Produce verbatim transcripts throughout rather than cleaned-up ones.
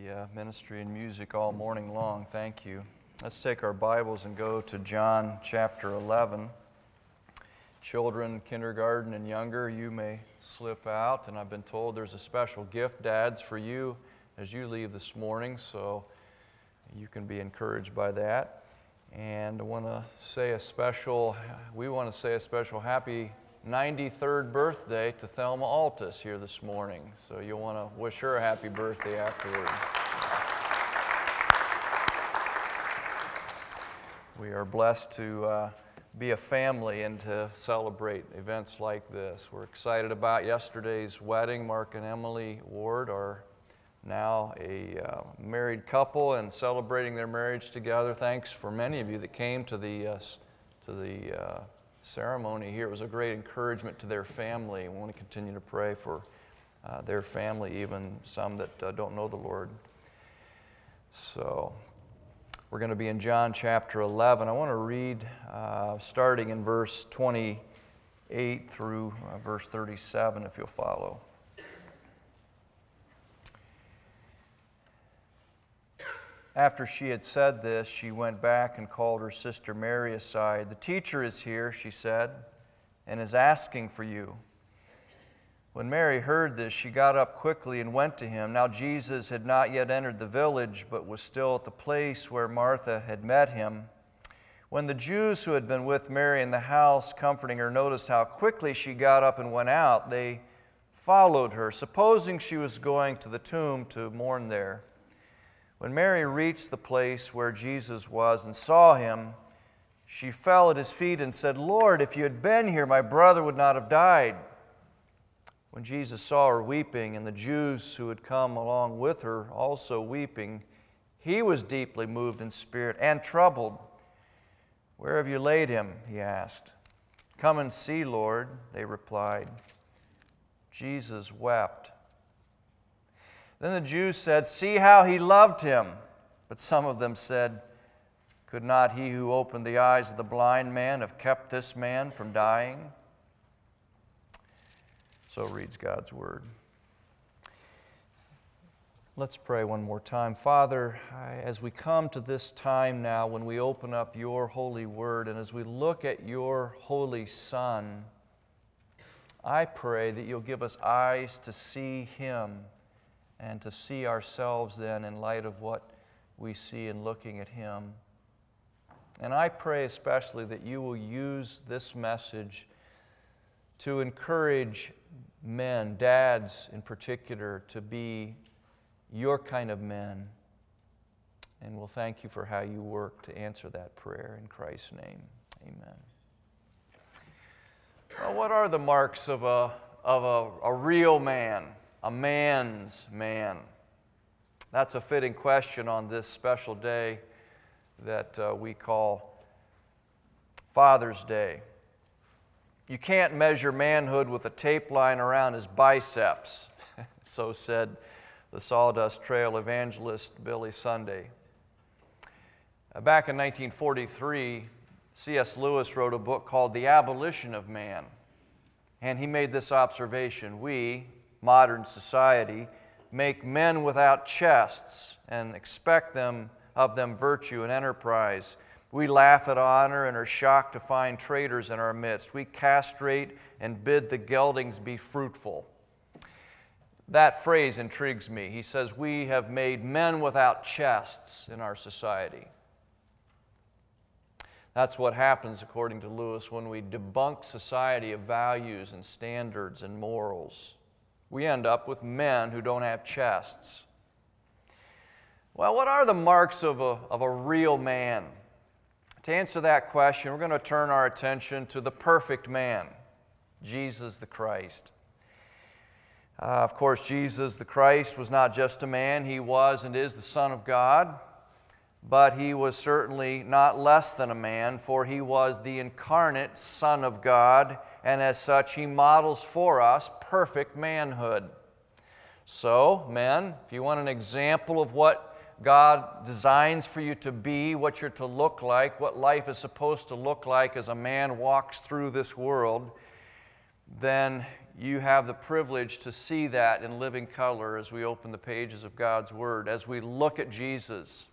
the uh, ministry and music all morning long. Thank you. Let's take our Bibles and go to John chapter eleven. Children, kindergarten and younger, you may slip out, and I've been told there's a special gift, dads, for you as you leave this morning, so you can be encouraged by that. And I want to say a special, we want to say a special happy ninety-third birthday to Thelma Altus here this morning. So you'll want to wish her a happy birthday afterward. We are blessed to uh, be a family and to celebrate events like this. We're excited about yesterday's wedding. Mark and Emily Ward are now a uh, married couple and celebrating their marriage together. Thanks for many of you that came to the uh, to the uh, ceremony here. It was a great encouragement to their family. We want to continue to pray for uh, their family, even some that uh, don't know the Lord. So we're going to be in John chapter eleven. I want to read uh, starting in verse twenty-eight through uh, verse thirty-seven, if you'll follow. After she had said this, she went back and called her sister Mary aside. "The teacher is here," she said, "and is asking for you." When Mary heard this, she got up quickly and went to him. Now Jesus had not yet entered the village, but was still at the place where Martha had met him. When the Jews who had been with Mary in the house, comforting her, noticed how quickly she got up and went out, they followed her, supposing she was going to the tomb to mourn there. When Mary reached the place where Jesus was and saw him, she fell at his feet and said, "Lord, if you had been here, my brother would not have died." When Jesus saw her weeping, and the Jews who had come along with her also weeping, he was deeply moved in spirit and troubled. "Where have you laid him?" he asked. "Come and see, Lord," they replied. Jesus wept. Then the Jews said, "See how he loved him." But some of them said, "Could not he who opened the eyes of the blind man have kept this man from dying?" So reads God's word. Let's pray one more time. Father, as we come to this time now when we open up your holy word and as we look at your holy Son, I pray that you'll give us eyes to see him and to see ourselves then in light of what we see in looking at him. And I pray especially that you will use this message to encourage men, dads in particular, to be your kind of men. And we'll thank you for how you work to answer that prayer in Christ's name. Amen. Well, what are the marks of a, of a, a real man? A man's man? That's a fitting question on this special day that uh, we call Father's Day. You can't measure manhood with a tape line around his biceps, so said the Sawdust Trail evangelist Billy Sunday. Uh, back in nineteen forty-three, C S Lewis wrote a book called The Abolition of Man, and he made this observation: we, modern society, make men without chests and expect them of them virtue and enterprise. We laugh at honor and are shocked to find traitors in our midst. We castrate and bid the geldings be fruitful. That phrase intrigues me. He says we have made men without chests in our society. That's what happens, according to Lewis, when we debunk society of values and standards and morals. We end up with men who don't have chests. Well, what are the marks of a, of a real man? To answer that question, we're going to turn our attention to the perfect man, Jesus the Christ. Uh, of course, Jesus the Christ was not just a man. He was and is the Son of God. But he was certainly not less than a man, for he was the incarnate Son of God, and as such, he models for us perfect manhood. So, men, if you want an example of what God designs for you to be, what you're to look like, what life is supposed to look like as a man walks through this world, then you have the privilege to see that in living color as we open the pages of God's Word, as we look at Jesus.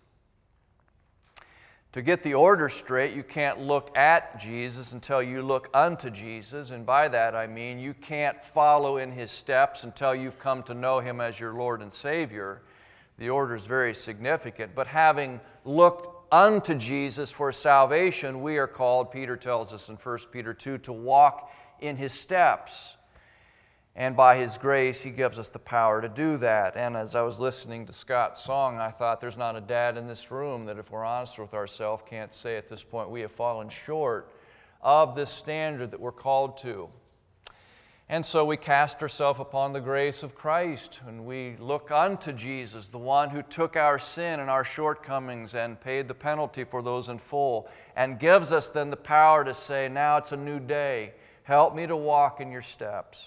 To get the order straight, you can't look at Jesus until you look unto Jesus. And by that I mean you can't follow in His steps until you've come to know Him as your Lord and Savior. The order is very significant. But having looked unto Jesus for salvation, we are called, Peter tells us in First Peter two, to walk in His steps. And by His grace, He gives us the power to do that. And as I was listening to Scott's song, I thought there's not a dad in this room that, if we're honest with ourselves, can't say at this point we have fallen short of this standard that we're called to. And so we cast ourselves upon the grace of Christ, and we look unto Jesus, the one who took our sin and our shortcomings and paid the penalty for those in full, and gives us then the power to say, now it's a new day. Help me to walk in your steps.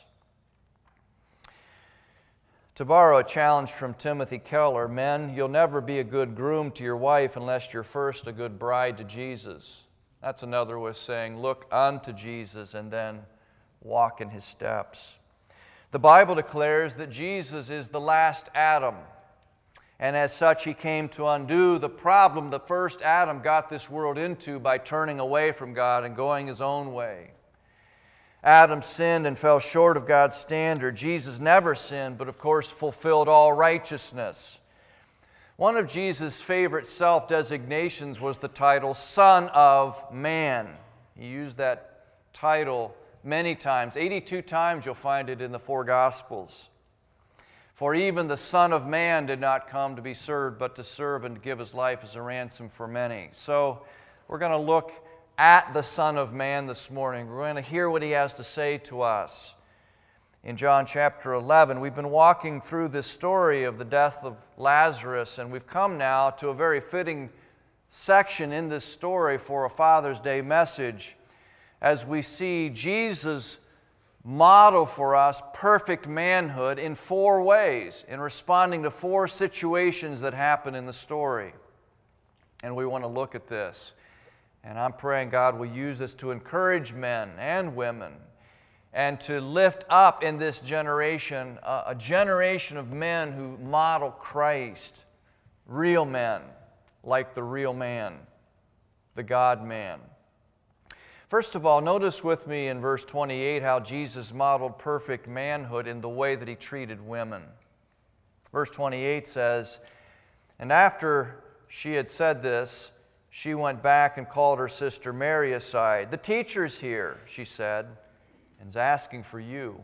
To borrow a challenge from Timothy Keller, men, you'll never be a good groom to your wife unless you're first a good bride to Jesus. That's another way of saying, look unto Jesus and then walk in His steps. The Bible declares that Jesus is the last Adam, and as such He came to undo the problem the first Adam got this world into by turning away from God and going his own way. Adam sinned and fell short of God's standard. Jesus never sinned, but of course fulfilled all righteousness. One of Jesus' favorite self-designations was the title Son of Man. He used that title many times. eighty-two times you'll find it in the four Gospels. For even the Son of Man did not come to be served, but to serve and to give His life as a ransom for many. So we're going to look at the Son of Man this morning. We're going to hear what He has to say to us. In John chapter eleven, we've been walking through this story of the death of Lazarus, and we've come now to a very fitting section in this story for a Father's Day message, as we see Jesus model for us perfect manhood in four ways, in responding to four situations that happen in the story. And we want to look at this. And I'm praying God will use this to encourage men and women and to lift up in this generation a, a generation of men who model Christ, real men, like the real man, the God-man. First of all, notice with me in verse twenty-eight how Jesus modeled perfect manhood in the way that He treated women. Verse twenty-eight says, "And after she had said this, she went back and called her sister Mary aside. 'The teacher's here,' she said, 'and is asking for you.'"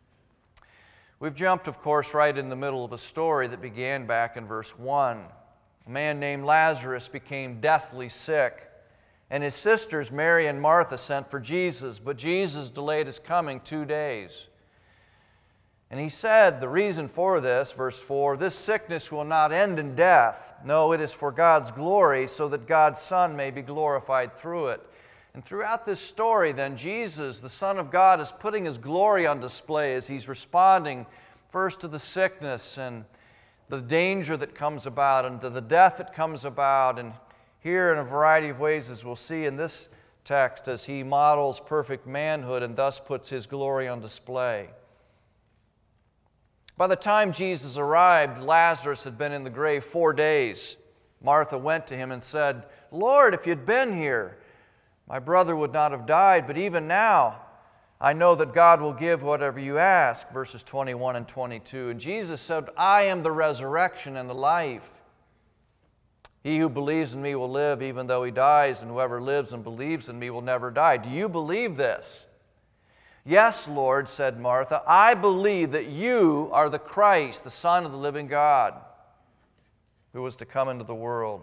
We've jumped, of course, right in the middle of a story that began back in verse one. A man named Lazarus became deathly sick, and his sisters Mary and Martha sent for Jesus, but Jesus delayed His coming two days. And He said, the reason for this, verse four, "This sickness will not end in death. No, it is for God's glory, so that God's Son may be glorified through it." And throughout this story, then, Jesus, the Son of God, is putting His glory on display as He's responding first to the sickness and the danger that comes about and to the death that comes about. And here in a variety of ways, as we'll see in this text, as He models perfect manhood and thus puts His glory on display. By the time Jesus arrived, Lazarus had been in the grave four days. Martha went to Him and said, "Lord, if you'd been here, my brother would not have died, but even now I know that God will give whatever you ask," verses twenty-one and twenty-two. And Jesus said, "I am the resurrection and the life. He who believes in me will live even though he dies, and whoever lives and believes in me will never die." Do you believe this? "Yes, Lord," said Martha, "I believe that you are the Christ, the Son of the living God, who was to come into the world."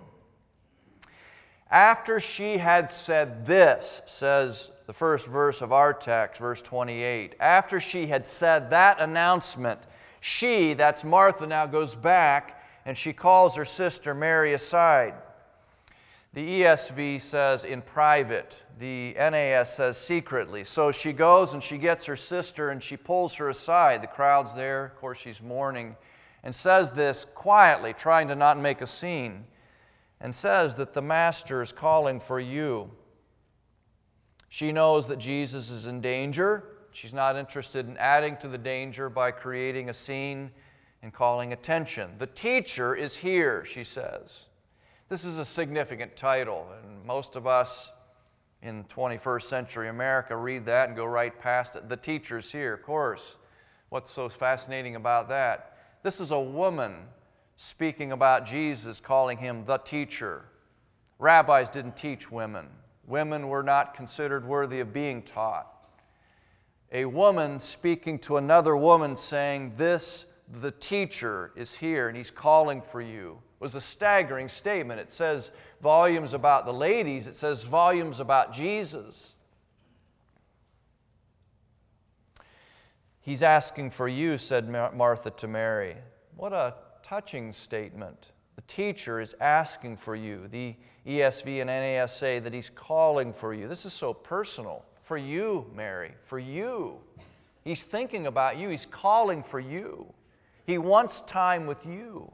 After she had said this, says the first verse of our text, verse twenty-eight, after she had said that announcement, she, that's Martha, now goes back and she calls her sister Mary aside. The E S V says in private. The N A S says secretly. So she goes and she gets her sister and she pulls her aside. The crowd's there. Of course, she's mourning. And says this quietly, trying to not make a scene. And says that the Master is calling for you. She knows that Jesus is in danger. She's not interested in adding to the danger by creating a scene and calling attention. The teacher is here, she says. This is a significant title, and most of us in twenty-first century America read that and go right past it. The teacher's here, of course. What's so fascinating about that? This is a woman speaking about Jesus, calling him the teacher. Rabbis didn't teach women. Women were not considered worthy of being taught. A woman speaking to another woman saying, this, the teacher, is here and he's calling for you, was a staggering statement. It says volumes about the ladies. It says volumes about Jesus. He's asking for you, said Martha to Mary. What a touching statement. The teacher is asking for you. The E S V and N A S say that he's calling for you. This is so personal. For you, Mary, for you. He's thinking about you. He's calling for you. He wants time with you.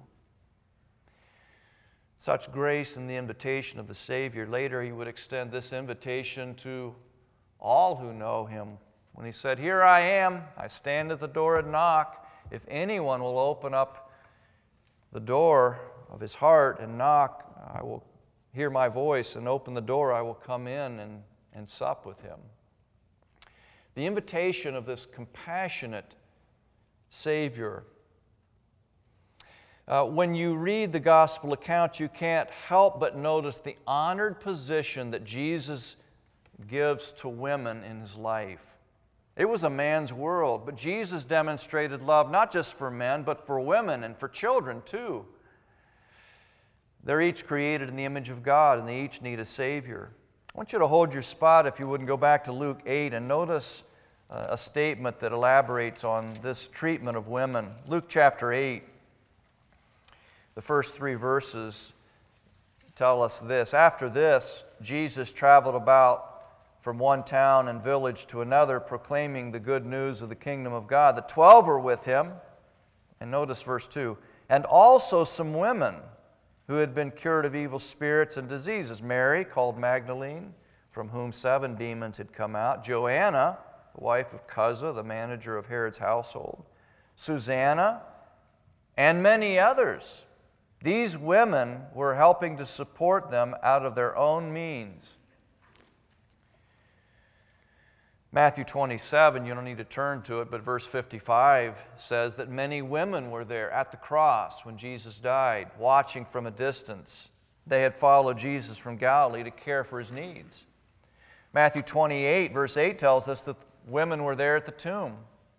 Such grace in the invitation of the Savior. Later, he would extend this invitation to all who know him when he said, here I am, I stand at the door and knock. If anyone will open up the door of his heart and knock, I will hear my voice and open the door. I will come in and, and sup with him. The invitation of this compassionate Savior. Uh, when you read the gospel account, you can't help but notice the honored position that Jesus gives to women in his life. It was a man's world, but Jesus demonstrated love not just for men, but for women and for children too. They're each created in the image of God, and they each need a Savior. I want you to hold your spot, if you wouldn't, go back to Luke eight and notice uh, a statement that elaborates on this treatment of women. Luke chapter eight, the first three verses tell us this. After this, Jesus traveled about from one town and village to another, proclaiming the good news of the kingdom of God. The twelve were with him, and notice verse two, and also some women who had been cured of evil spirits and diseases. Mary, called Magdalene, from whom seven demons had come out. Joanna, the wife of Chuza, the manager of Herod's household. Susanna, and many others. These women were helping to support them out of their own means. Matthew twenty-seven, you don't need to turn to it, but verse fifty-five says that many women were there at the cross when Jesus died, watching from a distance. They had followed Jesus from Galilee to care for his needs. Matthew twenty-eight, verse eight tells us that women were there at the tomb.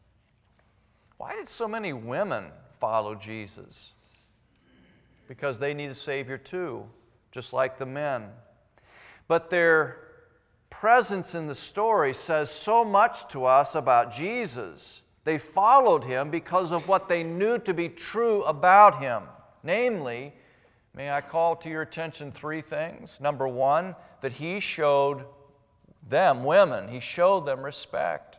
Why did so many women follow Jesus? Because they need a Savior too, just like the men. But their presence in the story says so much to us about Jesus. They followed him because of what they knew to be true about him. Namely, may I call to your attention three things. Number one, that he showed them, women, he showed them respect.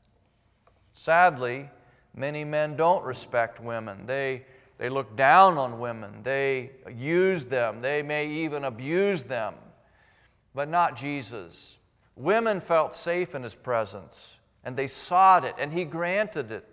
Sadly, many men don't respect women. They, they look down on women. They use them. They may even abuse them. But not Jesus. Women felt safe in his presence, and they sought it, and he granted it.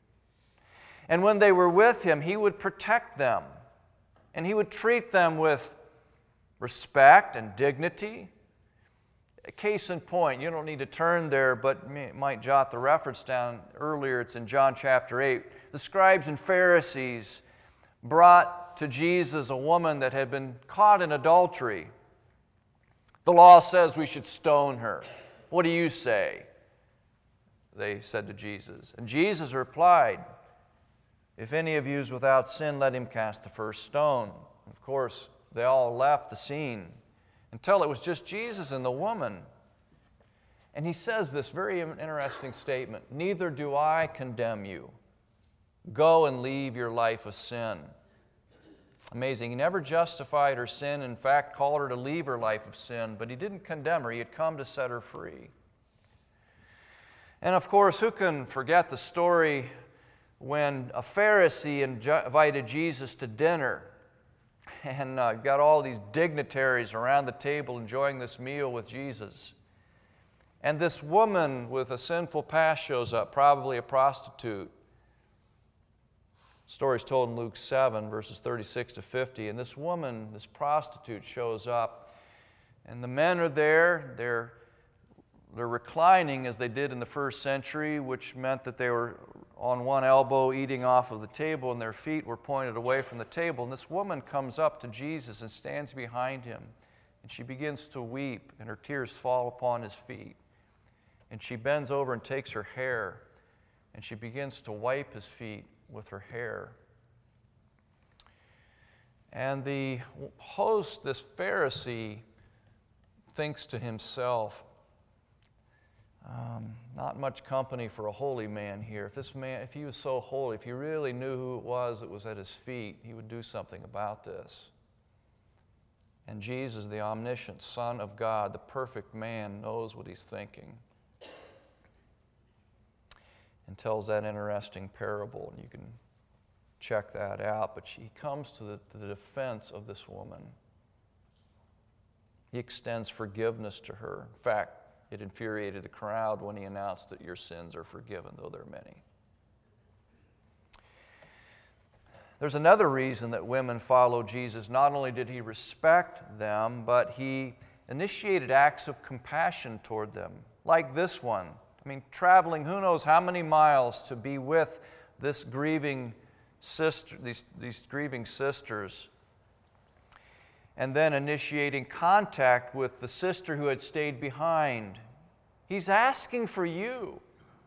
And when they were with him, he would protect them, and he would treat them with respect and dignity. A case in point, you don't need to turn there, but you might jot the reference down earlier. It's in John chapter eight. The scribes and Pharisees brought to Jesus a woman that had been caught in adultery. The law says we should stone her. What do you say? They said to Jesus. And Jesus replied, if any of you is without sin, let him cast the first stone. Of course, they all left the scene until it was just Jesus and the woman. And he says this very interesting statement, neither do I condemn you. Go and leave your life of sin. Amazing. He never justified her sin. In fact, called her to leave her life of sin. But he didn't condemn her. He had come to set her free. And of course, who can forget the story when a Pharisee invited Jesus to dinner? And uh, got all these dignitaries around the table enjoying this meal with Jesus. And this woman with a sinful past shows up, probably a prostitute. Story is told in Luke seven, verses thirty-six to fifty. And this woman, this prostitute, shows up. And the men are there. They're, they're reclining as they did in the first century, which meant that they were on one elbow eating off of the table, and their feet were pointed away from the table. And this woman comes up to Jesus and stands behind him. And she begins to weep, and her tears fall upon his feet. And she bends over and takes her hair, and she begins to wipe his feet with her hair. And the host, this Pharisee, thinks to himself, um, not much company for a holy man here. If this man, if he was so holy, if he really knew who it was that was at his feet, he would do something about this. And Jesus, the omniscient Son of God, the perfect man, knows what he's thinking and tells that interesting parable, and you can check that out. But he comes to the, to the defense of this woman. He extends forgiveness to her. In fact, it infuriated the crowd when he announced that your sins are forgiven, though they're many. There's another reason that women follow Jesus. Not only did he respect them, but he initiated acts of compassion toward them, like this one. I mean, traveling who knows how many miles to be with this grieving sister, these, these grieving sisters, and then initiating contact with the sister who had stayed behind. He's asking for you.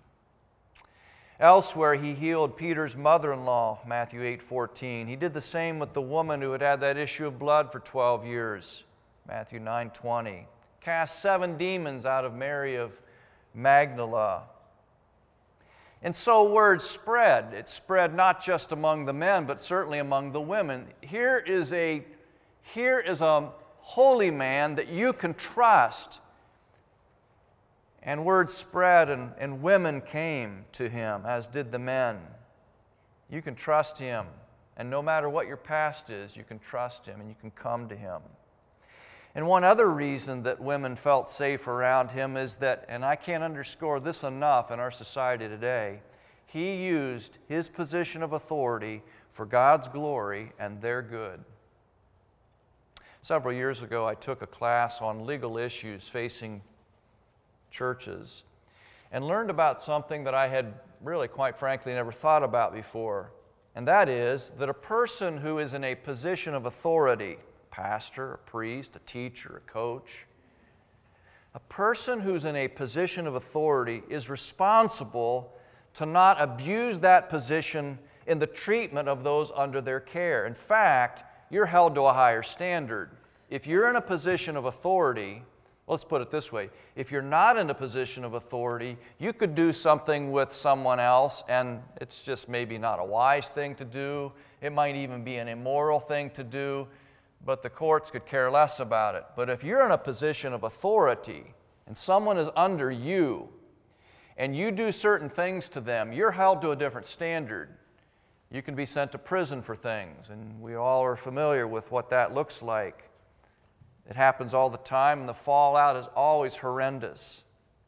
Elsewhere, he healed Peter's mother-in-law, Matthew eight fourteen. He did the same with the woman who had had that issue of blood for twelve years, Matthew nine twenty. Cast seven demons out of Mary of Magdala. And so word spread. It spread not just among the men, but certainly among the women. Here is a, here is a holy man that you can trust. And word spread, and, and women came to him, as did the men. You can trust him. And no matter what your past is, you can trust him and you can come to him. And one other reason that women felt safe around him is that, and I can't underscore this enough in our society today, he used his position of authority for God's glory and their good. Several years ago, I took a class on legal issues facing churches and learned about something that I had really, quite frankly, never thought about before. And that is that a person who is in a position of authority, pastor, a priest, a teacher, a coach, a person who's in a position of authority is responsible to not abuse that position in the treatment of those under their care. In fact, you're held to a higher standard. If you're in a position of authority, let's put it this way, if you're not in a position of authority, you could do something with someone else, and it's just maybe not a wise thing to do. It might even be an immoral thing to do, but the courts could care less about it. But if you're in a position of authority and someone is under you and you do certain things to them, you're held to a different standard. You can be sent to prison for things, and we all are familiar with what that looks like. It happens all the time, and the fallout is always horrendous.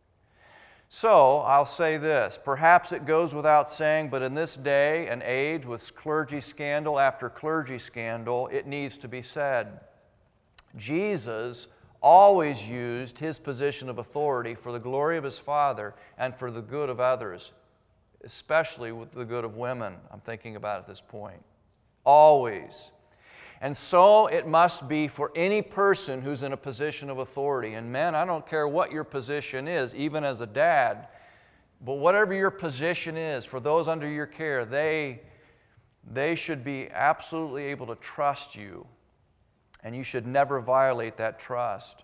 So, I'll say this, perhaps it goes without saying, but in this day and age with clergy scandal after clergy scandal, it needs to be said. Jesus always used his position of authority for the glory of his Father and for the good of others, especially with the good of women, I'm thinking about at this point. Always. And so it must be for any person who's in a position of authority. And men, I don't care what your position is, even as a dad, but whatever your position is, for those under your care, they, they should be absolutely able to trust you. And you should never violate that trust.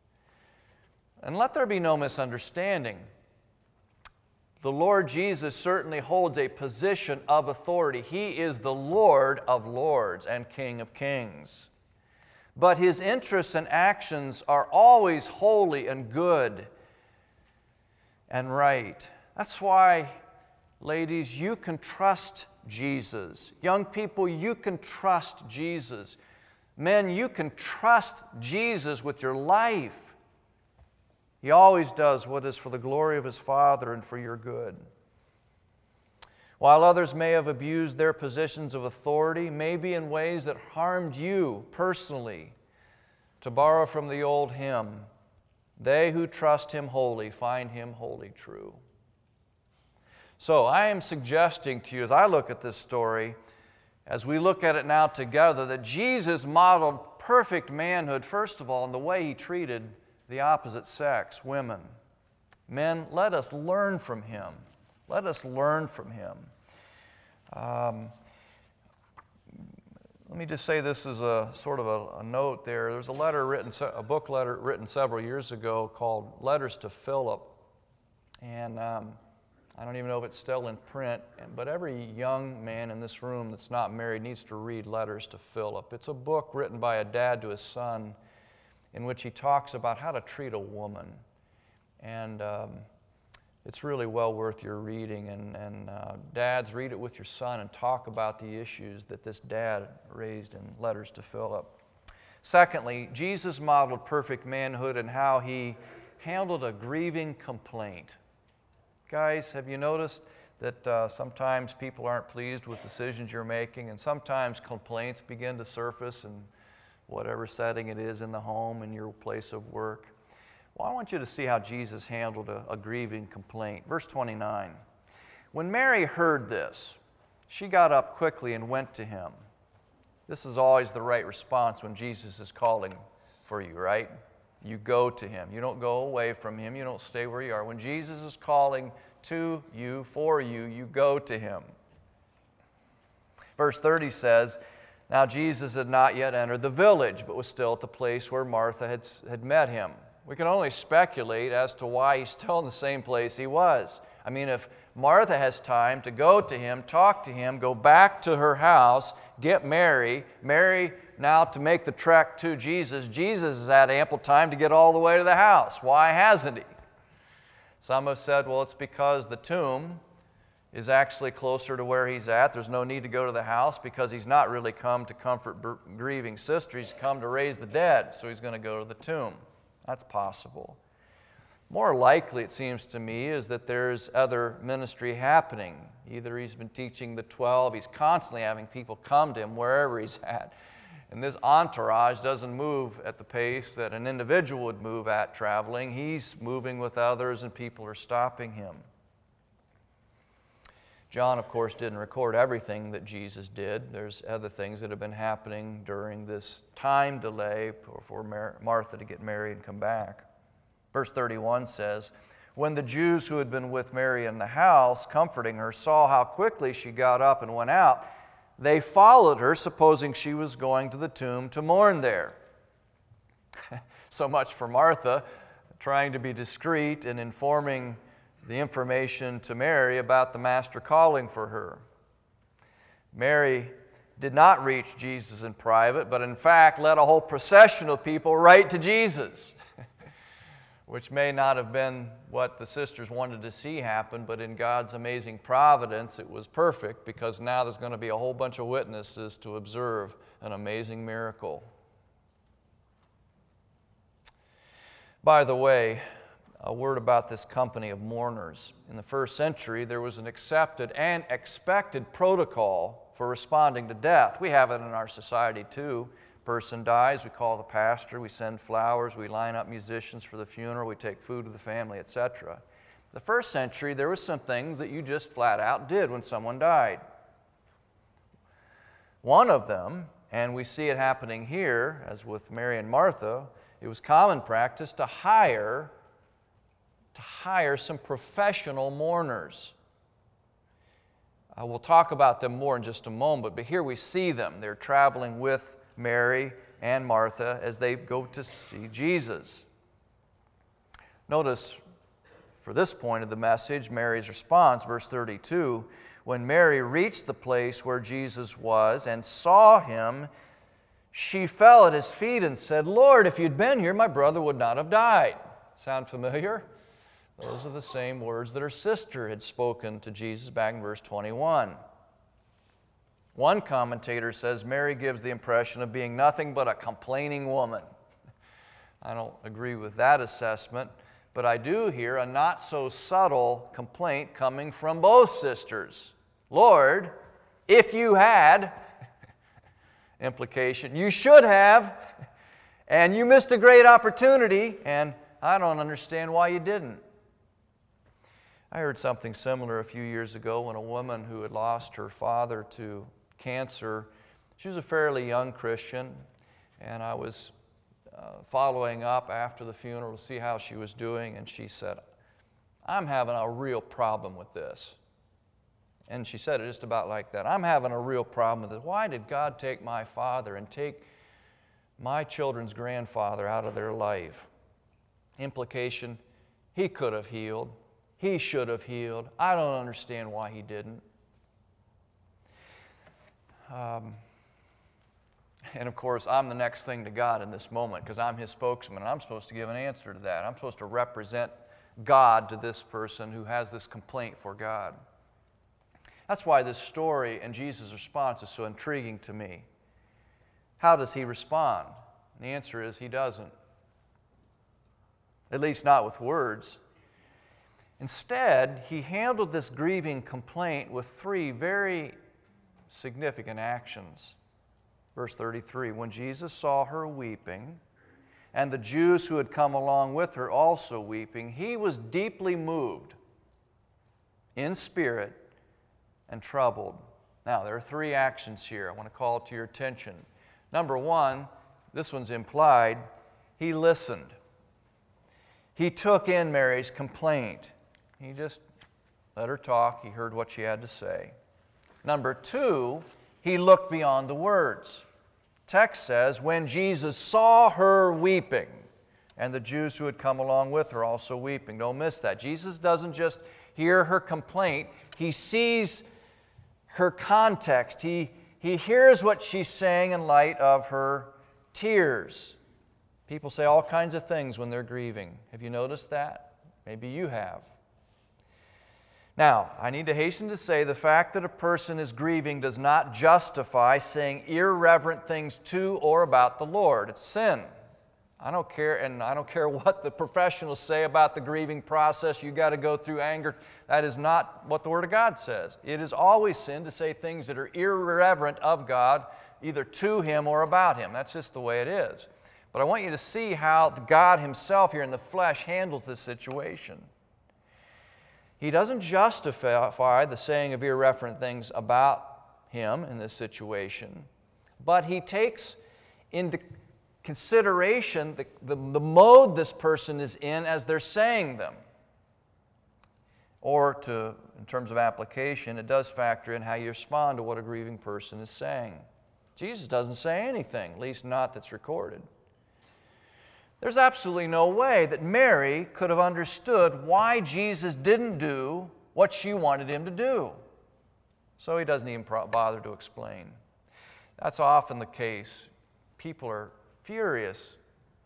And let there be no misunderstanding. The Lord Jesus certainly holds a position of authority. He is the Lord of lords and King of kings. But his interests and actions are always holy and good and right. That's why, ladies, you can trust Jesus. Young people, you can trust Jesus. Men, you can trust Jesus with your life. He always does what is for the glory of His Father and for your good. While others may have abused their positions of authority, maybe in ways that harmed you personally, to borrow from the old hymn, they who trust Him wholly find Him wholly true. So I am suggesting to you, as I look at this story, as we look at it now together, that Jesus modeled perfect manhood, first of all, in the way He treated the opposite sex, women. Men, let us learn from Him. Let us learn from Him. Um, let me just say this is a sort of a, a note there. There's a letter written, a book letter written several years ago called Letters to Philip. And um, I don't even know if it's still in print, but every young man in this room that's not married needs to read Letters to Philip. It's a book written by a dad to his son in which he talks about how to treat a woman. And um, it's really well worth your reading. And, and uh, dads, read it with your son and talk about the issues that this dad raised in Letters to Philip. Secondly, Jesus modeled perfect manhood in how He handled a grieving complaint. Guys, have you noticed that uh, sometimes people aren't pleased with decisions you're making, and sometimes complaints begin to surface in whatever setting it is in the home, in your place of work? Well, I want you to see how Jesus handled a, a grieving complaint. Verse twenty-nine. When Mary heard this, she got up quickly and went to Him. This is always the right response when Jesus is calling for you, right? You go to Him. You don't go away from Him. You don't stay where you are. When Jesus is calling to you, for you, you go to Him. Verse thirty says, now Jesus had not yet entered the village, but was still at the place where Martha had, had met Him. We can only speculate as to why He's still in the same place He was. I mean, if Martha has time to go to Him, talk to Him, go back to her house, get Mary, Mary now to make the trek to Jesus, Jesus has had ample time to get all the way to the house. Why hasn't He? Some have said, well, it's because the tomb is actually closer to where He's at. There's no need to go to the house because He's not really come to comfort grieving sister. He's come to raise the dead, so He's going to go to the tomb. That's possible. More likely, it seems to me, is that there's other ministry happening. Either He's been teaching the twelve, He's constantly having people come to Him wherever He's at. And this entourage doesn't move at the pace that an individual would move at traveling. He's moving with others and people are stopping Him. John, of course, didn't record everything that Jesus did. There's other things that have been happening during this time delay for Mar- Martha to get married and come back. Verse thirty-one says, when the Jews who had been with Mary in the house, comforting her, saw how quickly she got up and went out, they followed her, supposing she was going to the tomb to mourn there. So much for Martha, trying to be discreet and informing the information to Mary about the Master calling for her. Mary did not reach Jesus in private, but in fact led a whole procession of people right to Jesus, which may not have been what the sisters wanted to see happen, but in God's amazing providence, it was perfect because now there's going to be a whole bunch of witnesses to observe an amazing miracle. By the way, a word about this company of mourners. In the first century, there was an accepted and expected protocol for responding to death. We have it in our society too. Person dies, we call the pastor, we send flowers, we line up musicians for the funeral, we take food to the family, et cetera. The first century, there was some things that you just flat out did when someone died. One of them, and we see it happening here, as with Mary and Martha, it was common practice to hire to hire some professional mourners. Uh, we'll talk about them more in just a moment, but here we see them. They're traveling with Mary and Martha as they go to see Jesus. Notice, for this point of the message, Mary's response, verse thirty-two, when Mary reached the place where Jesus was and saw Him, she fell at His feet and said, Lord, if you'd been here, my brother would not have died. Sound familiar? Those are the same words that her sister had spoken to Jesus back in verse twenty-one. One commentator says Mary gives the impression of being nothing but a complaining woman. I don't agree with that assessment, but I do hear a not so subtle complaint coming from both sisters. Lord, if you had, implication, you should have, and you missed a great opportunity, and I don't understand why you didn't. I heard something similar a few years ago when a woman who had lost her father to cancer, she was a fairly young Christian, and I was uh, following up after the funeral to see how she was doing, and she said, I'm having a real problem with this. And she said it just about like that. I'm having a real problem with this. Why did God take my father and take my children's grandfather out of their life? Implication, he could have healed. He should have healed. I don't understand why he didn't. Um, and of course, I'm the next thing to God in this moment because I'm His spokesman, and I'm supposed to give an answer to that. I'm supposed to represent God to this person who has this complaint for God. That's why this story and Jesus' response is so intriguing to me. How does He respond? And the answer is He doesn't. At least not with words. Instead, He handled this grieving complaint with three very significant actions. Verse thirty-three, when Jesus saw her weeping, and the Jews who had come along with her also weeping, He was deeply moved in spirit and troubled. Now, there are three actions here I want to call to your attention. Number one, this one's implied, He listened. He took in Mary's complaint. He just let her talk. He heard what she had to say. Number two, He looked beyond the words. Text says, when Jesus saw her weeping, and the Jews who had come along with her also weeping. Don't miss that. Jesus doesn't just hear her complaint. He sees her context. He, he hears what she's saying in light of her tears. People say all kinds of things when they're grieving. Have you noticed that? Maybe you have. Now, I need to hasten to say the fact that a person is grieving does not justify saying irreverent things to or about the Lord. It's sin. I don't care, and I don't care what the professionals say about the grieving process. You got to go through anger. That is not what the Word of God says. It is always sin to say things that are irreverent of God, either to Him or about Him. That's just the way it is. But I want you to see how God Himself here in the flesh handles this situation. He doesn't justify the saying of irreverent things about Him in this situation, but He takes into consideration the, the, the mode this person is in as they're saying them. Or to, in terms of application, it does factor in how you respond to what a grieving person is saying. Jesus doesn't say anything, at least not that's recorded. There's absolutely no way that Mary could have understood why Jesus didn't do what she wanted Him to do. So He doesn't even bother to explain. That's often the case. People are furious,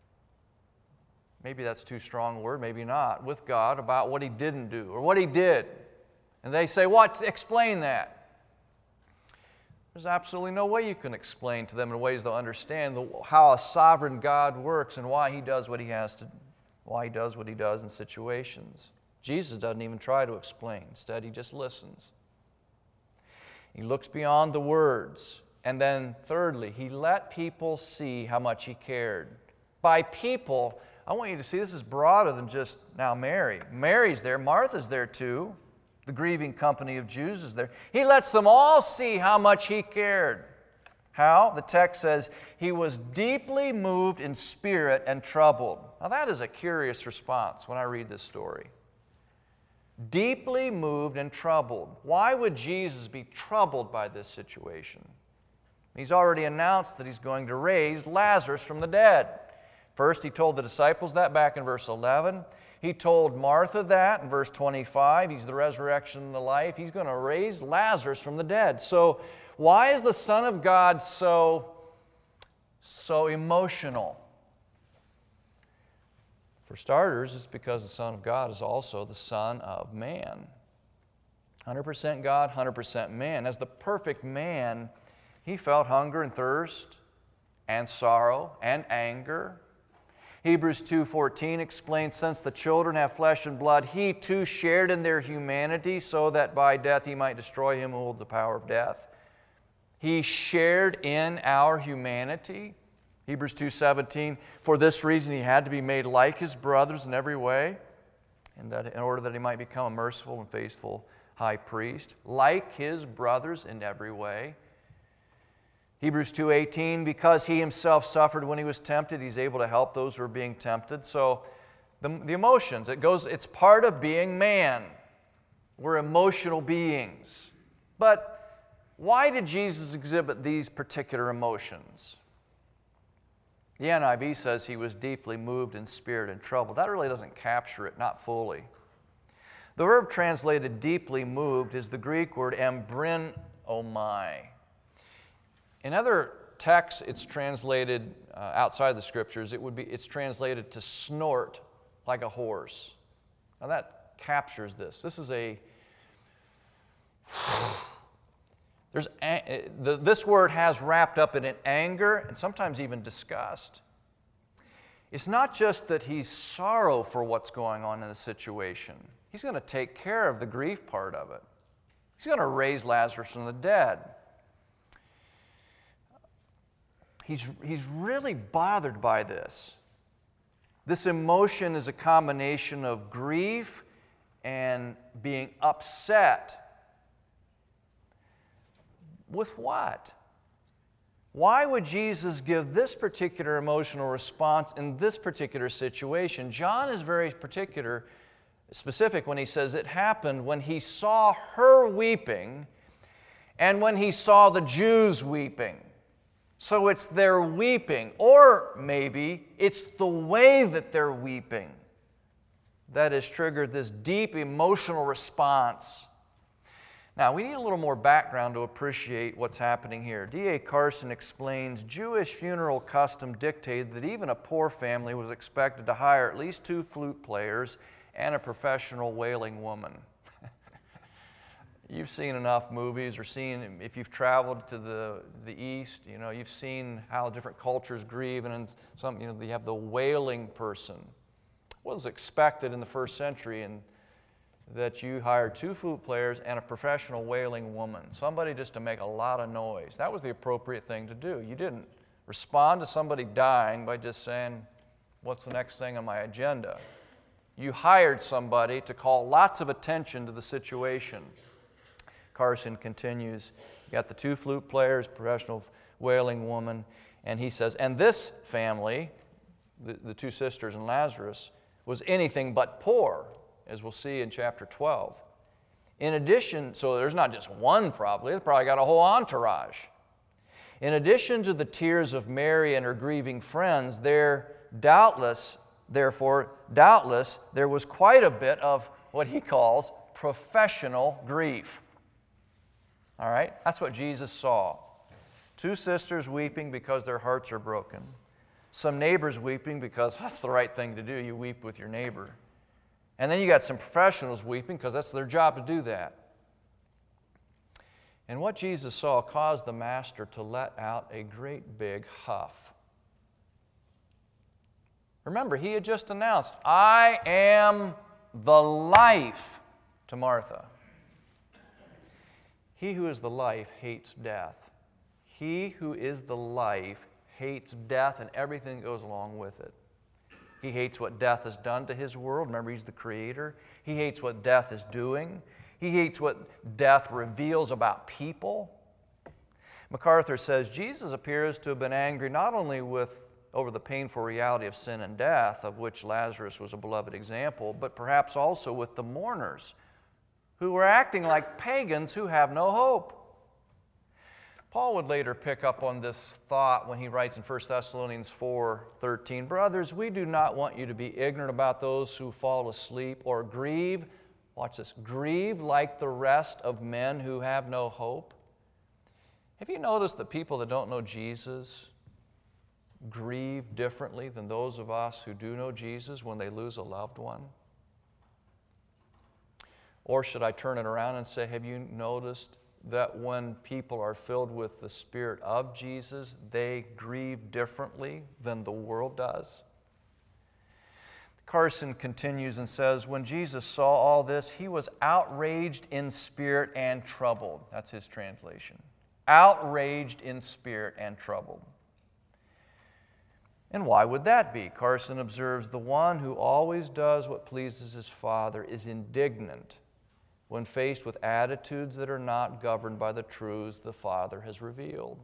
maybe that's too strong a word, maybe not, with God about what He didn't do or what He did. And they say, what? Explain that. There's absolutely no way you can explain to them in ways they'll understand the, how a sovereign God works and why He does what He has to, why He does what He does in situations. Jesus doesn't even try to explain. Instead, He just listens. He looks beyond the words. And then thirdly, He let people see how much He cared. By people, I want you to see this is broader than just now Mary. Mary's there, Martha's there too. The grieving company of Jews is there. He lets them all see how much He cared. How? The text says, He was deeply moved in spirit and troubled. Now that is a curious response when I read this story. Deeply moved and troubled. Why would Jesus be troubled by this situation? He's already announced that He's going to raise Lazarus from the dead. First, He told the disciples that back in verse eleven. He told Martha that in verse twenty-five. He's the resurrection and the life. He's going to raise Lazarus from the dead. So why is the Son of God so, so emotional? For starters, it's because the Son of God is also the Son of man. one hundred percent God, one hundred percent man. As the perfect man, He felt hunger and thirst and sorrow and anger. Hebrews two fourteen explains, since the children have flesh and blood, he too shared in their humanity so that by death he might destroy him who holds the power of death. He shared in our humanity. Hebrews two seventeen, for this reason he had to be made like his brothers in every way, and that in order that he might become a merciful and faithful high priest, like his brothers in every way. Hebrews two eighteen, because he himself suffered when he was tempted, he's able to help those who are being tempted. So the, the emotions, it goes, it's part of being man. We're emotional beings. But why did Jesus exhibit these particular emotions? The N I V says he was deeply moved in spirit and troubled. That really doesn't capture it, not fully. The verb translated deeply moved is the Greek word embrinomai. In other texts, it's translated uh, outside the Scriptures. It would be it's translated to snort like a horse. Now that captures this. This is a there's a, the, this word has wrapped up in it anger and sometimes even disgust. It's not just that he's sorrow for what's going on in the situation. He's going to take care of the grief part of it. He's going to raise Lazarus from the dead. He's, he's really bothered by this. This emotion is a combination of grief and being upset. With what? Why would Jesus give this particular emotional response in this particular situation? John is very particular, specific when he says it happened when he saw her weeping and when he saw the Jews weeping. So it's their weeping, or maybe it's the way that they're weeping that has triggered this deep emotional response. Now, we need a little more background to appreciate what's happening here. D A Carson explains, Jewish funeral custom dictated that even a poor family was expected to hire at least two flute players and a professional wailing woman. You've seen enough movies or seen, if you've traveled to the, the East, you know, you've seen how different cultures grieve, and in some, you know, you have the wailing person. What was expected in the first century, and that you hired two flute players and a professional wailing woman, somebody just to make a lot of noise. That was the appropriate thing to do. You didn't respond to somebody dying by just saying, what's the next thing on my agenda? You hired somebody to call lots of attention to the situation. Carson continues, you got the two flute players, professional wailing woman, and he says, and this family, the, the two sisters and Lazarus, was anything but poor, as we'll see in chapter twelve. In addition, so there's not just one probably, they probably got a whole entourage. In addition to the tears of Mary and her grieving friends, there doubtless, therefore, doubtless, there was quite a bit of what he calls professional grief. All right? That's what Jesus saw. Two sisters weeping because their hearts are broken. Some neighbors weeping because that's the right thing to do. You weep with your neighbor. And then you got some professionals weeping because that's their job to do that. And what Jesus saw caused the master to let out a great big huff. Remember, he had just announced, I am the life to Martha. He who is the life hates death. He who is the life hates death and everything that goes along with it. He hates what death has done to his world. Remember, he's the creator. He hates what death is doing. He hates what death reveals about people. MacArthur says, Jesus appears to have been angry not only with over the painful reality of sin and death, of which Lazarus was a beloved example, but perhaps also with the mourners who were acting like pagans who have no hope. Paul would later pick up on this thought when he writes in First Thessalonians four thirteen, brothers, we do not want you to be ignorant about those who fall asleep or grieve, watch this, grieve like the rest of men who have no hope. Have you noticed that people that don't know Jesus grieve differently than those of us who do know Jesus when they lose a loved one? Or should I turn it around and say, have you noticed that when people are filled with the Spirit of Jesus, they grieve differently than the world does? Carson continues and says, when Jesus saw all this, he was outraged in spirit and troubled. That's his translation. Outraged in spirit and troubled. And why would that be? Carson observes, the one who always does what pleases his Father is indignant when faced with attitudes that are not governed by the truths the Father has revealed.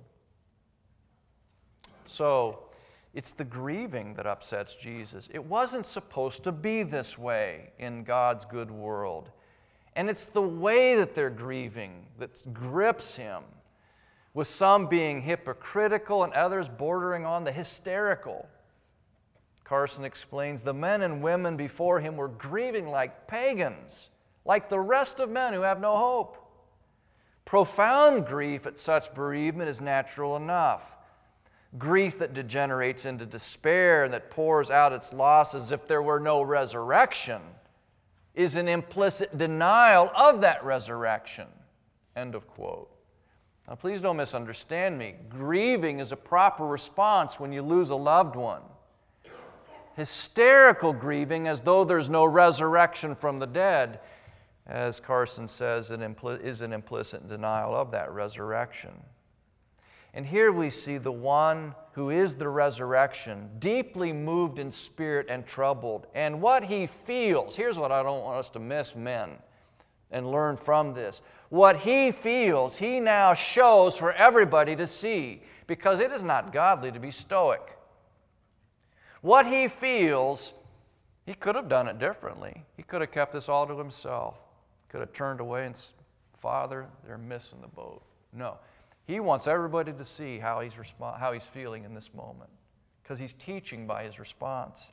So, it's the grieving that upsets Jesus. It wasn't supposed to be this way in God's good world. And it's the way that they're grieving that grips him, with some being hypocritical and others bordering on the hysterical. Carson explains, the men and women before him were grieving like pagans, like the rest of men who have no hope. Profound grief at such bereavement is natural enough. Grief that degenerates into despair and that pours out its loss as if there were no resurrection is an implicit denial of that resurrection. End of quote. Now, please don't misunderstand me. Grieving is a proper response when you lose a loved one. Hysterical grieving, as though there's no resurrection from the dead, as Carson says, is an implicit denial of that resurrection. And here we see the one who is the resurrection, deeply moved in spirit and troubled. And what he feels, here's what I don't want us to miss, men, and learn from this. What he feels, he now shows for everybody to see, because it is not godly to be stoic. What he feels, he could have done it differently. He could have kept this all to himself. Could have turned away and said, Father, they're missing the boat. No. He wants everybody to see how he's, resp- how he's feeling in this moment, because he's teaching by his response.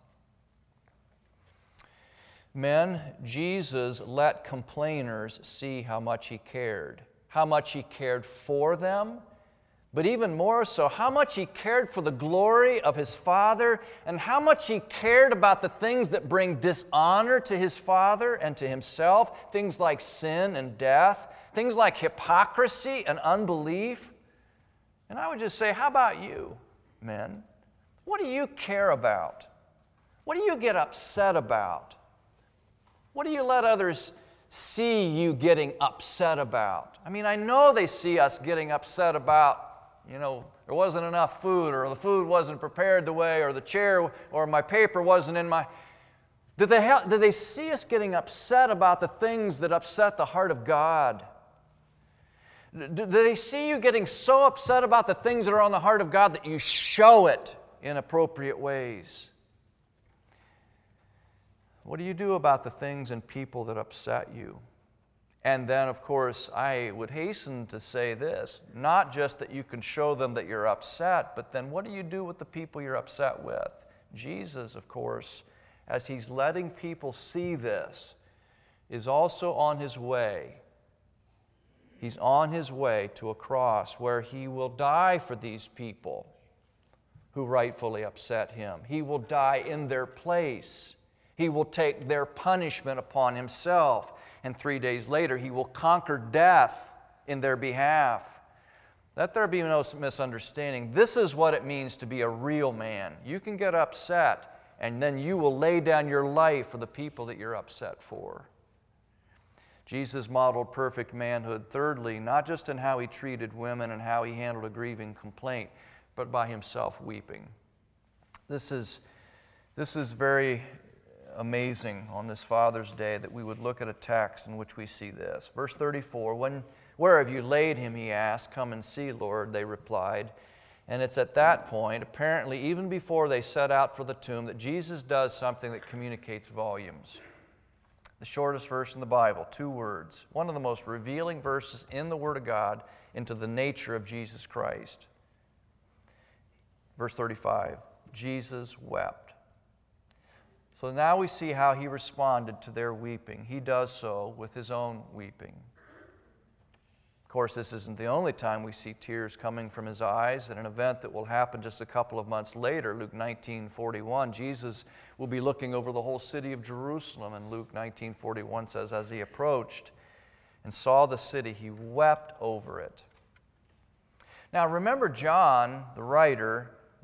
Men, Jesus let complainers see how much he cared, how much he cared for them, but even more so, how much he cared for the glory of his Father, and how much he cared about the things that bring dishonor to his Father and to himself, things like sin and death, things like hypocrisy and unbelief. And I would just say, how about you, men? What do you care about? What do you get upset about? What do you let others see you getting upset about? I mean, I know they see us getting upset about, you know, there wasn't enough food, or the food wasn't prepared the way, or the chair, or my paper wasn't in my... Did they, ha- did they see us getting upset about the things that upset the heart of God? Do they see you getting so upset about the things that are on the heart of God that you show it in appropriate ways? What do you do about the things and people that upset you? And then, of course, I would hasten to say this, not just that you can show them that you're upset, but then what do you do with the people you're upset with? Jesus, of course, as he's letting people see this, is also on his way. He's on his way to a cross where he will die for these people who rightfully upset him. He will die in their place. He will take their punishment upon himself. And three days later, he will conquer death in their behalf. Let there be no misunderstanding. This is what it means to be a real man. You can get upset, and then you will lay down your life for the people that you're upset for. Jesus modeled perfect manhood, thirdly, not just in how he treated women and how he handled a grieving complaint, but by himself weeping. This is, this is very amazing on this Father's Day that we would look at a text in which we see this. Verse thirty-four, when, where have you laid him, he asked. Come and see, Lord, they replied. And it's at that point, apparently even before they set out for the tomb, that Jesus does something that communicates volumes. The shortest verse in the Bible, two words. One of the most revealing verses in the Word of God into the nature of Jesus Christ. Verse thirty-five, Jesus wept. So now we see how he responded to their weeping. He does so with his own weeping. Of course, this isn't the only time we see tears coming from his eyes. At an event that will happen just a couple of months later, Luke nineteen forty-one, Jesus will be looking over the whole city of Jerusalem. And Luke nineteen forty-one says, as he approached and saw the city, he wept over it. Now remember, John, the writer,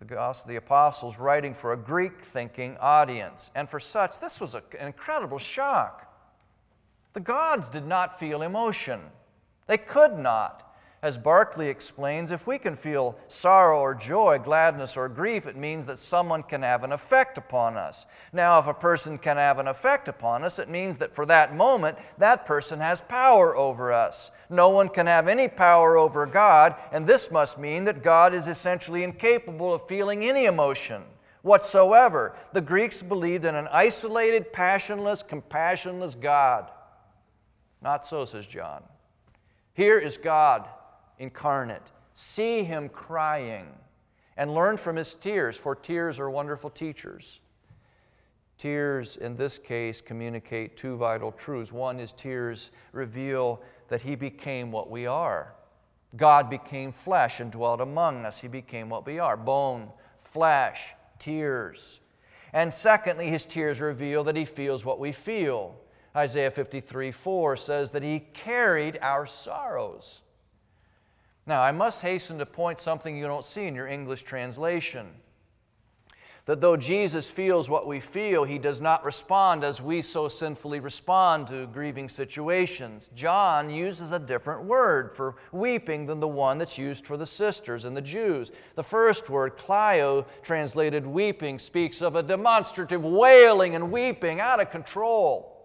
the Gospel of the Apostles, writing for a Greek-thinking audience. And for such, this was a, an incredible shock. The gods did not feel emotion. They could not. As Barclay explains, if we can feel sorrow or joy, gladness or grief, it means that someone can have an effect upon us. Now, if a person can have an effect upon us, it means that for that moment, that person has power over us. No one can have any power over God, and this must mean that God is essentially incapable of feeling any emotion whatsoever. The Greeks believed in an isolated, passionless, compassionless God. Not so, says John. Here is God incarnate. See Him crying and learn from His tears, for tears are wonderful teachers. Tears, in this case, communicate two vital truths. One is tears reveal that He became what we are. God became flesh and dwelt among us. He became what we are, bone, flesh, tears. And secondly, His tears reveal that He feels what we feel. Isaiah fifty-three four says that He carried our sorrows. Now, I must hasten to point something you don't see in your English translation. That though Jesus feels what we feel, He does not respond as we so sinfully respond to grieving situations. John uses a different word for weeping than the one that's used for the sisters and the Jews. The first word, kleio, translated weeping, speaks of a demonstrative wailing and weeping out of control.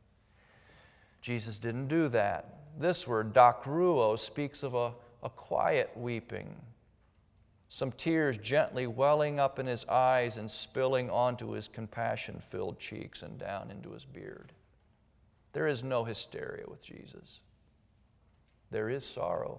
Jesus didn't do that. This word, dakruo, speaks of a, a quiet weeping. Some tears gently welling up in His eyes and spilling onto His compassion-filled cheeks and down into His beard. There is no hysteria with Jesus. There is sorrow.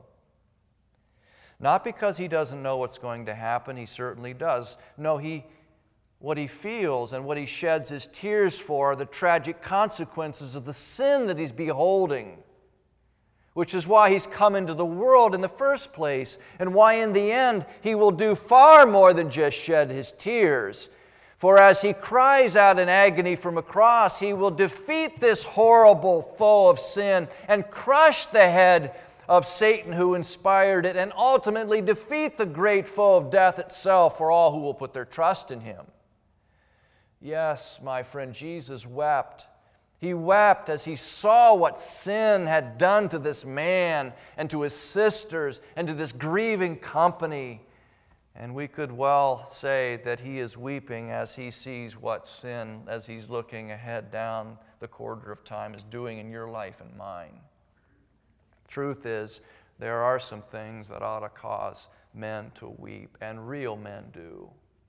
Not because He doesn't know what's going to happen. He certainly does. No, He What He feels and what He sheds His tears for are the tragic consequences of the sin that He's beholding, which is why He's come into the world in the first place, and why in the end He will do far more than just shed His tears. For as He cries out in agony from a cross, He will defeat this horrible foe of sin and crush the head of Satan who inspired it, and ultimately defeat the great foe of death itself for all who will put their trust in Him. Yes, my friend, Jesus wept. He wept as He saw what sin had done to this man and to his sisters and to this grieving company. And we could well say that He is weeping as He sees what sin, as He's looking ahead down the corridor of time, is doing in your life and mine. Truth is, there are some things that ought to cause men to weep, and real men do.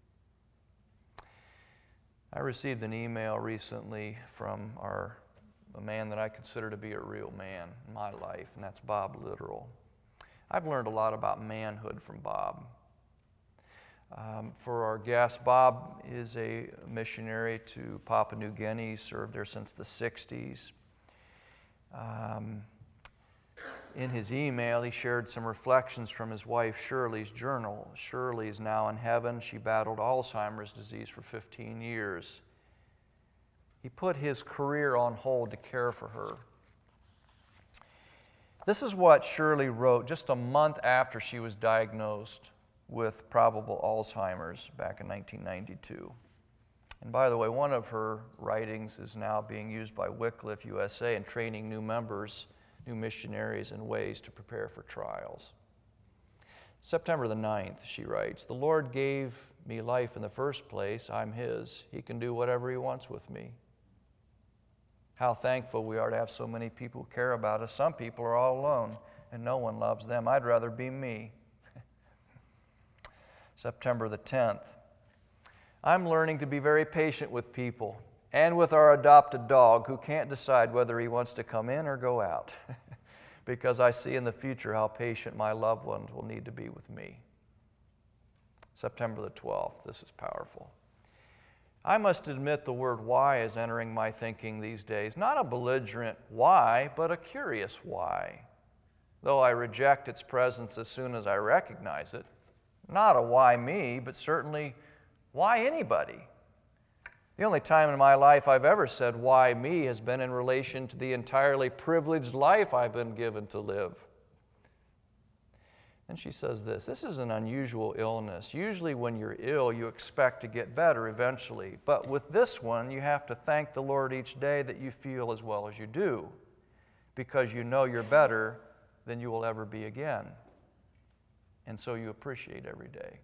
I received an email recently from our, a man that I consider to be a real man in my life, and that's Bob Littoral. I've learned a lot about manhood from Bob. Um, for our guest, Bob is a missionary to Papua New Guinea. He served there since the sixties. Um, in his email, he shared some reflections from his wife Shirley's journal. Shirley is now in heaven. She battled Alzheimer's disease for fifteen years. He put his career on hold to care for her. This is what Shirley wrote just a month after she was diagnosed with probable Alzheimer's back in nineteen ninety-two. And by the way, one of her writings is now being used by Wycliffe U S A in training new members, new missionaries in ways to prepare for trials. September the ninth, she writes, "The Lord gave me life in the first place. I'm His. He can do whatever He wants with me. How thankful we are to have so many people who care about us. Some people are all alone, and no one loves them. I'd rather be me." September the tenth, "I'm learning to be very patient with people and with our adopted dog who can't decide whether he wants to come in or go out because I see in the future how patient my loved ones will need to be with me." September the twelfth, this is powerful. "I must admit the word why is entering my thinking these days. Not a belligerent why, but a curious why. Though I reject its presence as soon as I recognize it. Not a why me, but certainly why anybody. The only time in my life I've ever said why me has been in relation to the entirely privileged life I've been given to live. And she says this, this is an unusual illness. Usually when you're ill, you expect to get better eventually. But with this one, you have to thank the Lord each day that you feel as well as you do, because you know you're better than you will ever be again. And so you appreciate every day.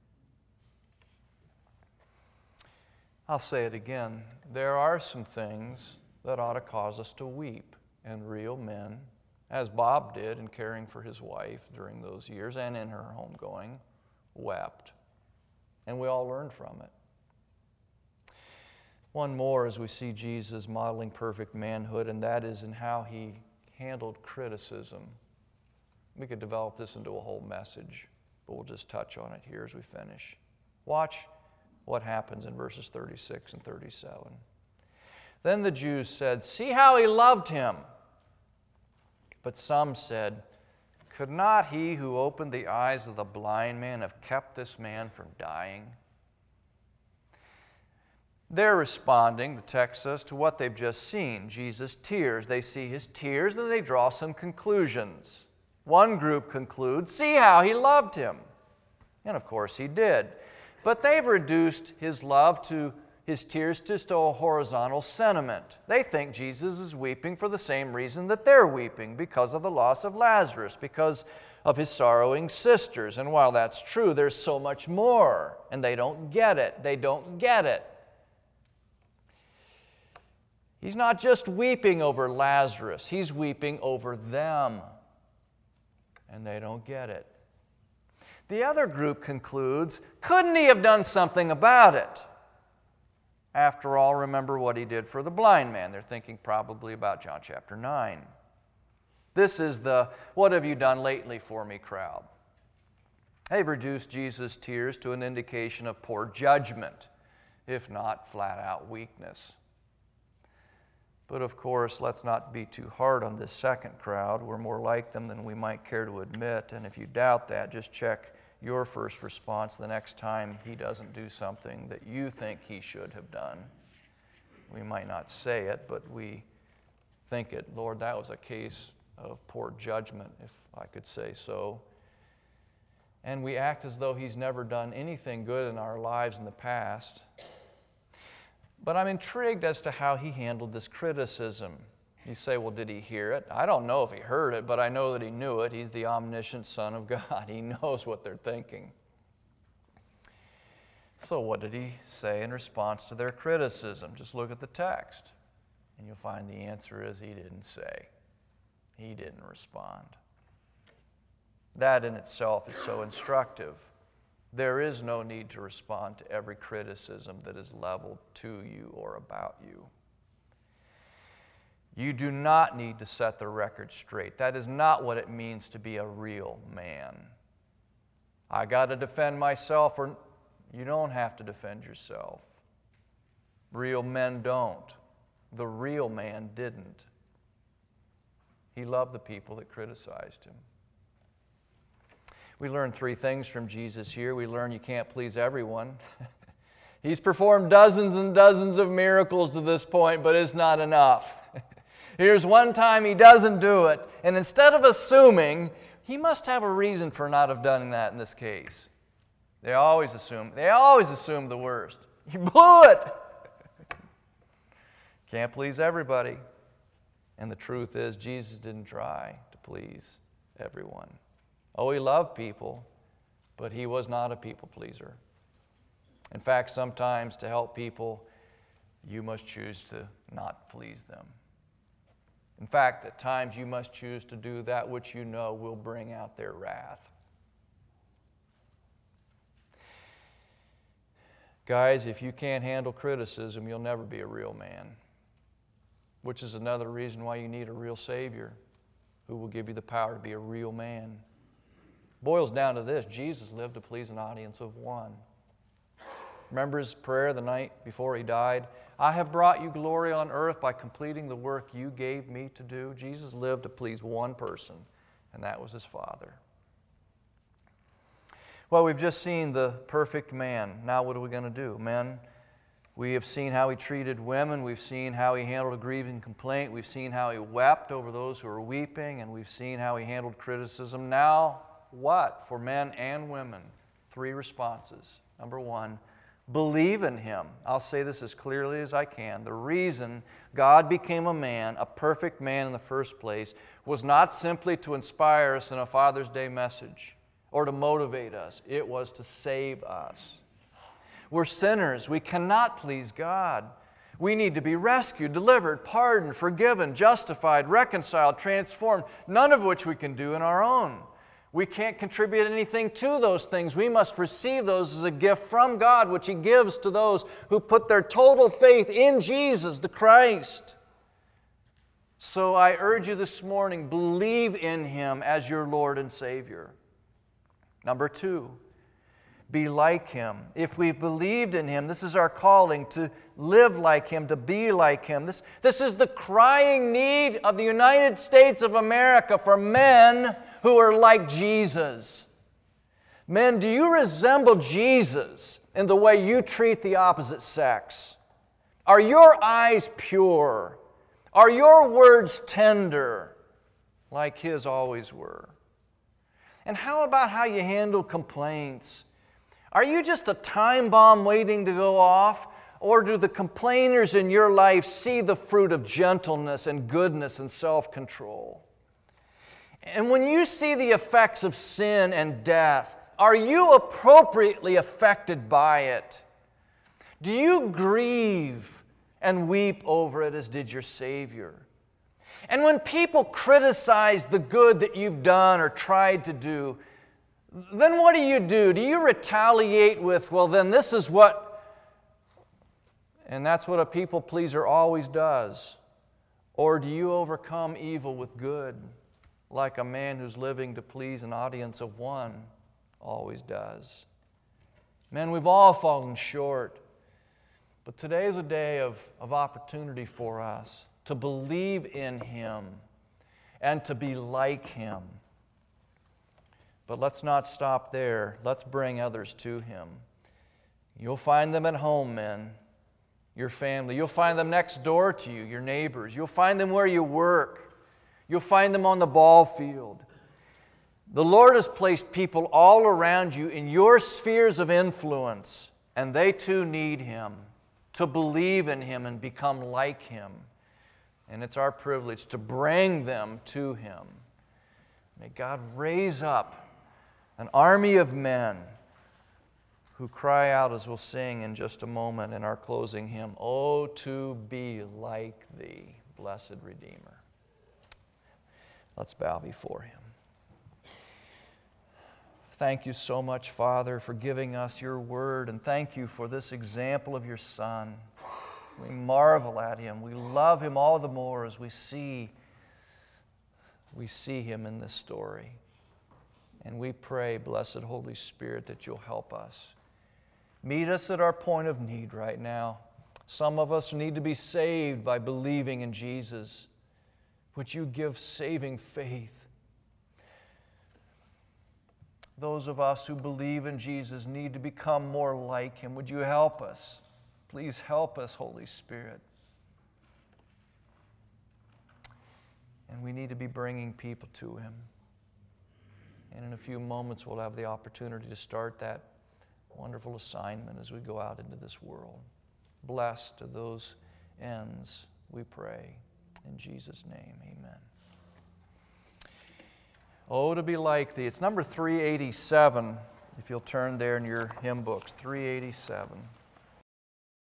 I'll say it again. There are some things that ought to cause us to weep, and real men, as Bob did in caring for his wife during those years and in her homegoing, wept. And we all learned from it. One more as we see Jesus modeling perfect manhood, and that is in how he handled criticism. We could develop this into a whole message, but we'll just touch on it here as we finish. Watch what happens in verses thirty-six and thirty-seven. Then the Jews said, "See how he loved him." But some said, "Could not he who opened the eyes of the blind man have kept this man from dying?" They're responding, the text says, to what they've just seen, Jesus' tears. They see his tears and they draw some conclusions. One group concludes, "See how he loved him." And of course he did. But they've reduced his love to his tears just to a horizontal sentiment. They think Jesus is weeping for the same reason that they're weeping, because of the loss of Lazarus, because of his sorrowing sisters. And while that's true, there's so much more, and they don't get it. They don't get it. He's not just weeping over Lazarus. He's weeping over them, and they don't get it. The other group concludes, couldn't he have done something about it? After all, remember what he did for the blind man. They're thinking probably about John chapter nine. This is the "what have you done lately for me" crowd. They've reduced Jesus' tears to an indication of poor judgment, if not flat-out weakness. But of course, let's not be too hard on this second crowd. We're more like them than we might care to admit. And if you doubt that, just check your first response the next time he doesn't do something that you think he should have done. We might not say it, but we think it. Lord, that was a case of poor judgment, if I could say so. And we act as though he's never done anything good in our lives in the past. But I'm intrigued as to how he handled this criticism. You say, well, did he hear it? I don't know if he heard it, but I know that he knew it. He's the omniscient Son of God. He knows what they're thinking. So what did he say in response to their criticism? Just look at the text, and you'll find the answer is he didn't say. He didn't respond. That in itself is so instructive. There is no need to respond to every criticism that is leveled to you or about you. You do not need to set the record straight. That is not what it means to be a real man. I got to defend myself, or you don't have to defend yourself. Real men don't. The real man didn't. He loved the people that criticized him. We learn three things from Jesus here. We learn you can't please everyone. He's performed dozens and dozens of miracles to this point, but it's not enough. Here's one time he doesn't do it, and instead of assuming, he must have a reason for not have done that in this case. They always assume, they always assume the worst. You blew it! Can't please everybody. And the truth is, Jesus didn't try to please everyone. Oh, he loved people, but he was not a people pleaser. In fact, sometimes to help people, you must choose to not please them. In fact, at times you must choose to do that which you know will bring out their wrath. Guys, if you can't handle criticism, you'll never be a real man, which is another reason why you need a real Savior who will give you the power to be a real man. Boils down to this: Jesus lived to please an audience of one. Remember his prayer the night before he died? I have brought you glory on earth by completing the work you gave me to do. Jesus lived to please one person, and that was his Father. Well, we've just seen the perfect man. Now what are we going to do? Men, we have seen how he treated women. We've seen how he handled a grieving complaint. We've seen how he wept over those who were weeping, and we've seen how he handled criticism. Now, what? For men and women. Three responses. Number one, believe in Him. I'll say this as clearly as I can. The reason God became a man, a perfect man in the first place, was not simply to inspire us in a Father's Day message or to motivate us. It was to save us. We're sinners. We cannot please God. We need to be rescued, delivered, pardoned, forgiven, justified, reconciled, transformed, none of which we can do in our own. We can't contribute anything to those things. We must receive those as a gift from God, which He gives to those who put their total faith in Jesus, the Christ. So I urge you this morning, believe in Him as your Lord and Savior. Number two, be like Him. If we've believed in Him, this is our calling to live like Him, to be like Him. This, this is the crying need of the United States of America for men who are like Jesus. Men, do you resemble Jesus in the way you treat the opposite sex? Are your eyes pure? Are your words tender like His always were? And how about how you handle complaints? Are you just a time bomb waiting to go off? Or do the complainers in your life see the fruit of gentleness and goodness and self-control? And when you see the effects of sin and death, are you appropriately affected by it? Do you grieve and weep over it as did your Savior? And when people criticize the good that you've done or tried to do, then what do you do? Do you retaliate with, well, then this is what, and that's what a people pleaser always does? Or do you overcome evil with good, like a man who's living to please an audience of one always does? Men, we've all fallen short, but today is a day of, of opportunity for us to believe in Him and to be like Him. But let's not stop there. Let's bring others to Him. You'll find them at home, men, your family. You'll find them next door to you, your neighbors. You'll find them where you work. You'll find them on the ball field. The Lord has placed people all around you in your spheres of influence, and they too need Him, to believe in Him and become like Him. And it's our privilege to bring them to Him. May God raise up an army of men who cry out, as we'll sing in just a moment in our closing hymn, "Oh, to be like Thee, blessed Redeemer." Let's bow before Him. Thank You so much, Father, for giving us Your Word, and thank You for this example of Your Son. We marvel at Him. We love Him all the more as we see, we see Him in this story. And we pray, blessed Holy Spirit, that You'll help us. Meet us at our point of need right now. Some of us need to be saved by believing in Jesus. Would You give saving faith? Those of us who believe in Jesus need to become more like Him. Would You help us? Please help us, Holy Spirit. And we need to be bringing people to Him. And in a few moments, we'll have the opportunity to start that wonderful assignment as we go out into this world. Blessed to those ends, we pray. In Jesus' name, amen. Oh, to be like Thee. It's number three eighty-seven, if you'll turn there in your hymn books, three eighty-seven.